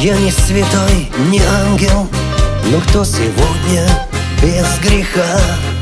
Я не святой, не ангел, но кто сегодня без греха?